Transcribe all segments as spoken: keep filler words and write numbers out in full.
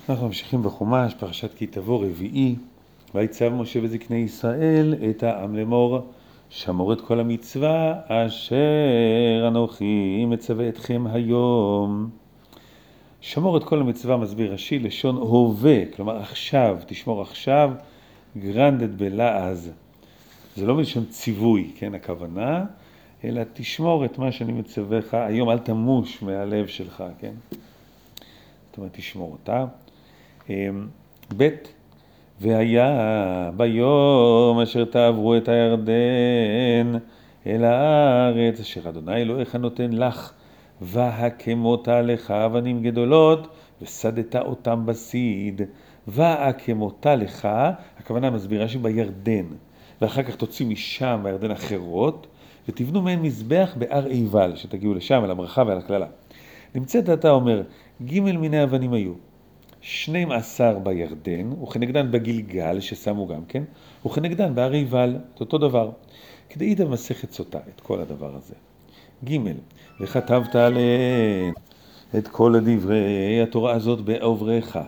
אנחנו ממשיכים בחומש, פרשת כי תבוא רביעי. ויצב משה וזקני ישראל את העם לאמור, שמור את כל המצווה אשר אנוכי מצווה אתכם היום. שמור את כל המצווה, מסביר רש"י, לשון הווה, כלומר עכשיו, תשמור עכשיו, גרנדד בלעז. זה לא מלשון ציווי, כן, הכוונה, אלא תשמור את מה שאני מצווה לך היום, אל תמוש מהלב שלך, כן? זאת אומרת, תשמור אותה. ב' והיה ביום אשר תעברו את הירדן אל הארץ אשר אדוני אלוהיך נותן לך, והקמותה לך אבנים גדולות וסדת אותם בסיד, והקמותה לך, הכוונה מסבירה שבירדן, ואחר כך תוציא משם בירדן אחרות, ותבנו מהן מזבח בהר עיבל, שתגיעו לשם אל הברכה ועל הכללה. נמצאת אתה אומר, ג' מיני אבנים היו, שנים עשר בירדן, וכנגדן בגלגל ששמו גם כן, וכנגדן בהר עיבל, את אותו דבר. כדאית במסכת סוטה את כל הדבר הזה. ג' וכתבת עליהן את כל דברי התורה הזאת בעוברך,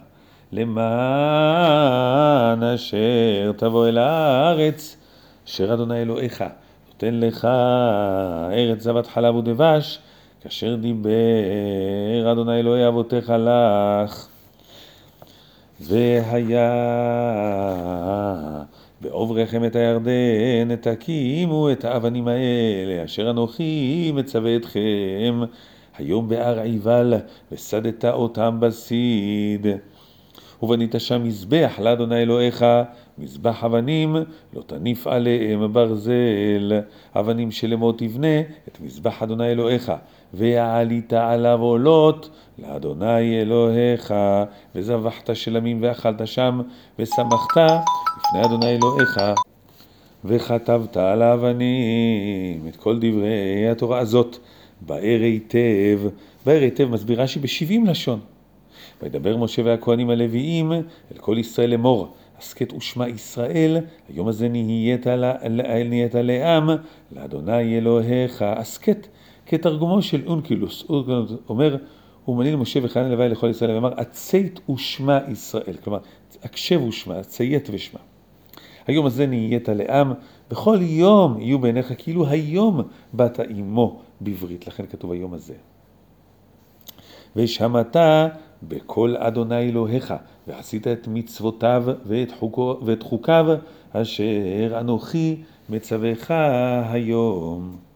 למען אשר תבוא אל הארץ, אשר אדוני אלוהיך נותן לך ארץ זבת חלב ודבש, כאשר דיבר אדוני אלוהי אבותיך לך. והיה בעוברכם את הירדן, תקימו את האבנים האלה, אשר אנוכי מצווה אתכם היום בהר עיבל, וסדת אותם בסיד. ובנית שם מזבח לאדוני אלוהיך, מזבח אבנים, לא תניף עליהם ברזל, אבנים שלמות תבנה את מזבח אדוני אלוהיך, ועלית עליו עולות לאדוני אלוהיך, וזבחת שלמים ואכלת שם, ושמחת לפני אדוני אלוהיך, וכתבת על האבנים את כל דברי התורה הזאת, באר היטב. באר היטב מסבירה שבשבעים לשון. וידבר משה והכהנים הלוויים אל כל ישראל לאמור, הסכת ושמע ישראל, היום הזה נהיית, נהיית לעם, לאדוני אלוהיך. הסכת כתרגומו של אונקילוס, אונקילוס אומר, ומני למשה וכהן לוואי לכל ישראל, ואמר, עצית ושמע ישראל, כלומר, הקשב ושמע, ציית ושמע. היום הזה נהיית לעם, בכל יום יהיו בעיניך כאילו היום באת עמו בברית, לכן כתוב היום הזה. ושמעת בכל אדוני אלוהיך, ועשית את מצוותיו ואת, חוקו, ואת חוקיו, אשר אנוכי מצווך היום.